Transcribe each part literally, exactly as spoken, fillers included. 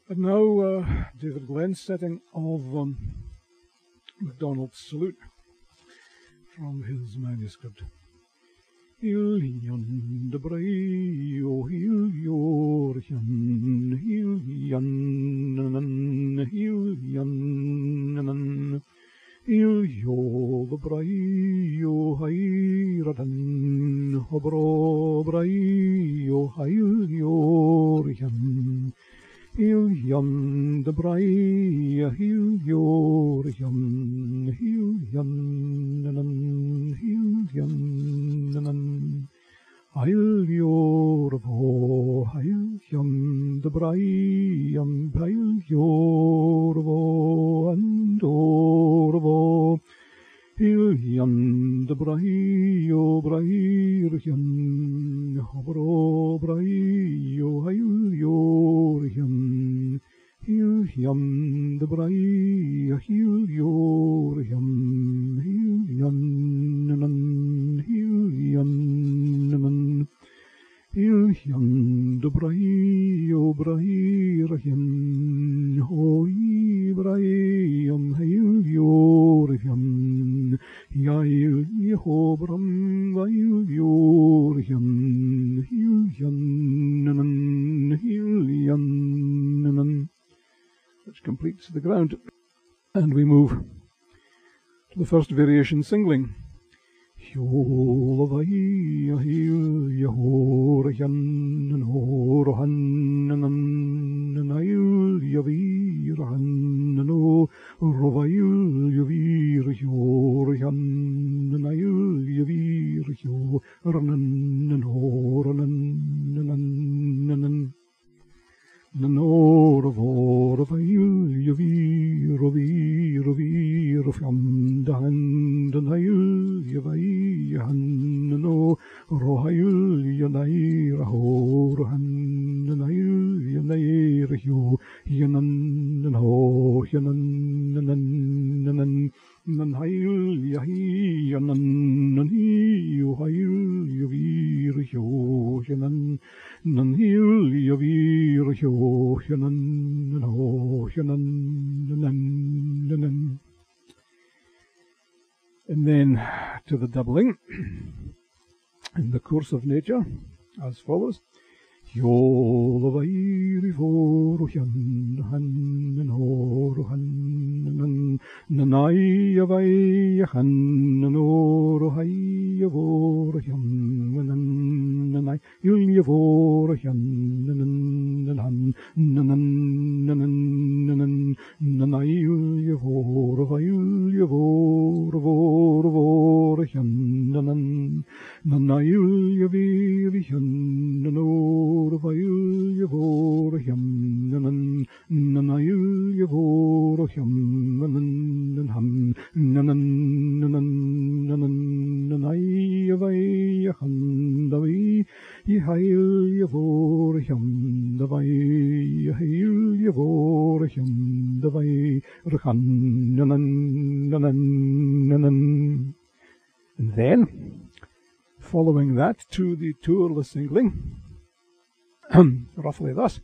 And now uh, David Glenn's setting of um, MacDonald's Salute from his manuscript. Hil yan de bray, o hil yor yan, hil yan nan, hil yan nan, hil yo the bray, o hayradan, hobro bray, o hil yor yan. Hil yan de bray, hil yor yan, hil yan nan, hil yan nan. Hil yor vo, hil yan de bray, am hil yor vo, andor vo. Hil yan de bray, o bray yan, hobro bray, o hil yor yan. Hil yan de bray, hil yor yan, hil yan nan, hil yan nan. Hil yan de bray, o bray yan, hoi bray am hil yor yan. Yail yehobram vail yor yan, hil yan nan, hil yan nan. Which completes the ground. And we move to the first variation singling. Hyolavai ahil yahor yan nan hor han nan nan ail yavir han nan o rovail yavir yor yan nan ail yavir yor nan nan hor nan nan nan nan or vor vail yavir rovir rovir from dan dan ail yavai han no rohail yanai rahor han nanai yanai ryo yanan nan ho yanan nan nan nan hail yahi yanan nan hi hail yavir yo yanan nan hil yavir yo yanan nan ho yanan nan nan. And then to the doubling in the course of nature as follows. Yolavai for yan han and hor han nan nanai yavai han nor hai yavor yan nan nanai yul yavor yan nan nan nan nan nan nanai yul yavor vail yavor vor vor yan nan nanai yul yavir yan nor vail yavor yam nan nanayil yavor yam nan nan ham nan nan nan nanay yavai han davi yhail yavor yam davi yhail yavor yam davi rhan nan nan nan. And then following that to the tourless singling, roughly thus.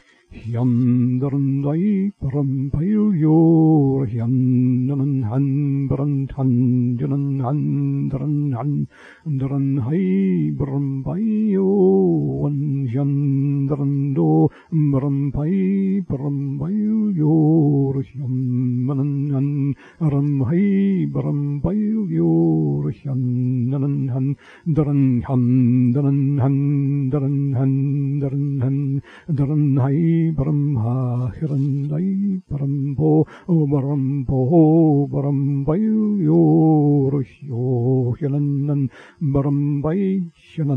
Hyandrandai parampail yor hyandanan han barantan janan handran han dran hai parampayo an hyandrando barampai parampail yor hyamanan han ramhai parampail yor hyandanan han dran handanan han dran handaran han dran hai Brahma Hirandai Parampo Barampo Barambai Yor Yo Hilanan Barambai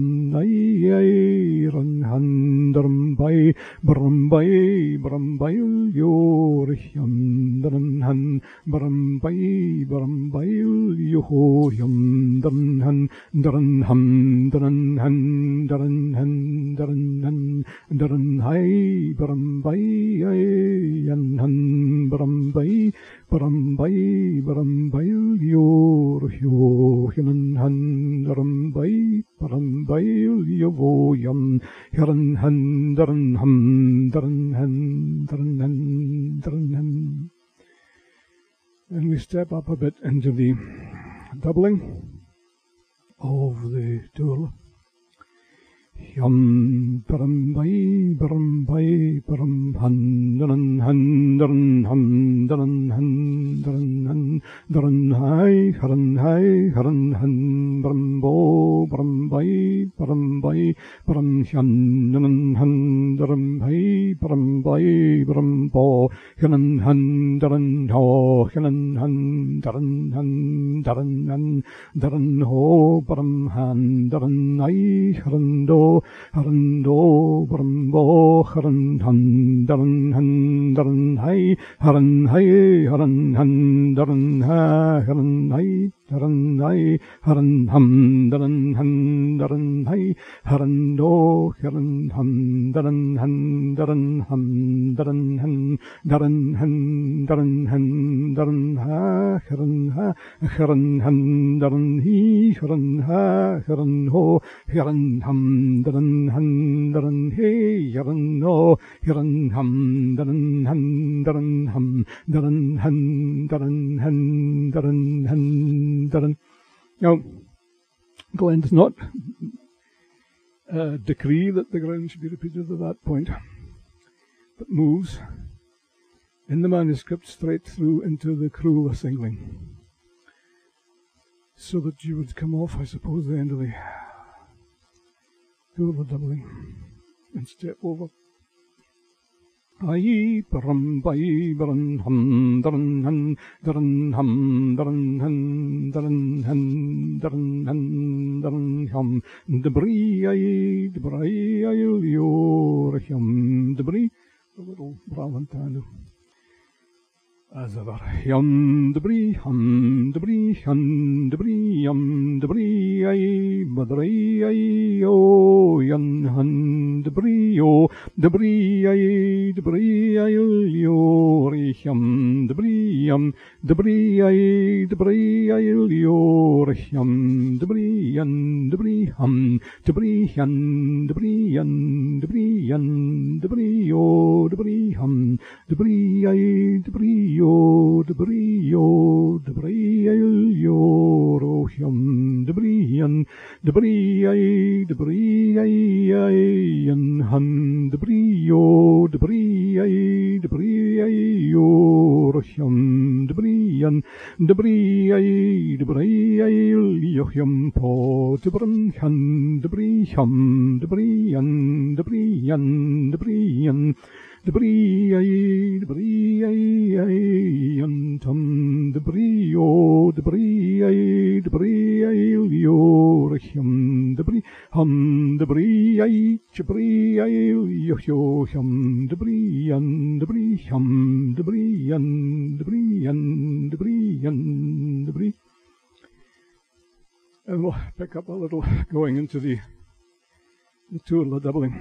Hilanai Ranhandarambai Barambai Barambai Yor Yandaran Barambai Barambai Yoho Yandaran Daran Ham Daran Han Daran Han Daran Han Daran Hai Barambai yan han barambai barambai barambai yor yo hinan han barambai baram bram bail yovo yum heran han daran hum daran han daran han daran han. And we step up a bit into the doubling of the tool. Yum param bai param bai param han daran han daran hum daran han daran han daran hai haran hai haran han param bo param bai param bai param han daran han daran hai param bai param bo haran han daran ho haran han daran han daran han daran ho param han daran hai haran do haran do param bo haran han daran han daran hai haran hai haran han daran ha haran hai haran hai haran ham daran han daran hai haran do haran ham daran han daran ham daran han daran han daran han daran ha haran ha haran han daran hi haran ha haran ho haran ham daran han daran he haran no haran ham daran han daran ham daran han daran han daran han daran. Now, Glenn does not uh, decree that the ground should be repeated at that point, but moves in the manuscript straight through into the cruel singling, so that you would come off, I suppose, the end of the tool of doubling and step over. Ai param bai baran hum daran han daran hum daran han daran han daran han daran hum debris ai debris ai yor hum debris a little bravantano as ever. Yum debris hum debris hum debris yum debris ai badri ai yo yan han debris yo debris ai debris ai yo hum debris yum debris ai debris ai yo hum debris yan debris hum debris yan debris yan debris yan debris yo debris hum debris ai debris yo debris yo debris ai yo rohum debris yan debris ai debris ai ai yan han debris yo debris ai debris ai yo rohum debris yan debris ai debris ai yohum po debris han debris hum debris yan debris yan debris yan debris ai debris ai ai yan tum debris yo debris ai debris ai yo hum debris hum debris ai debris ai yo yo hum debris yan debris hum debris yan debris yan debris yan debris. And we'll pick up a little going into the the tool of doubling.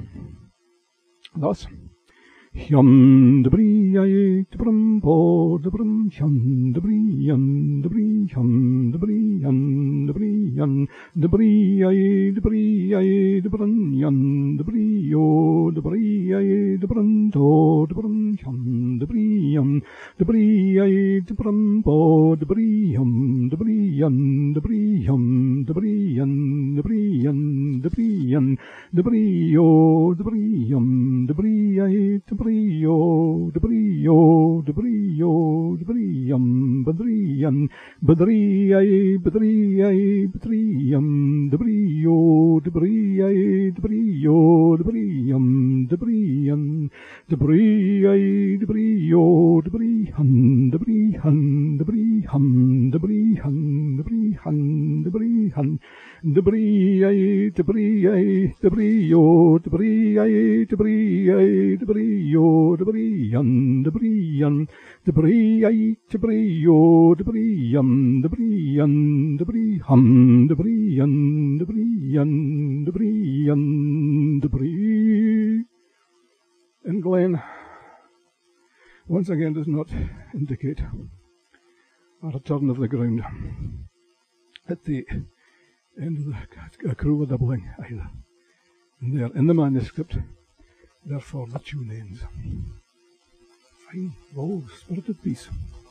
Thus. Yum debris ai debrum po debrum yum debris yan debris yum debris yan debris yan debris ai debris ai debrum yan debris yo debris ai debrum to debrum yum debris yum debris ai debrum po debris yum debris yan debris yum debris yan debris yan debris yan debris yo debris yum debris ai debris yo debris yo debris yo debris yum debris yan debris ai debris ai debris yum debris yo debris ai debris yo debris yum debris yan debris ai debris yo debris han debris han debris hum debris han debris han debris han debris ai debris ai debris yo debris ai debris ai debris yo debris yan debris yan debris ai debris yo debris yum debris yan debris hum debris yan debris yan debris yan debris. And Glenn once again does not indicate a return of the ground at the end of the uh, crew doubling either. And they're in the manuscript, therefore the tune ends. Fine, low, spirited piece.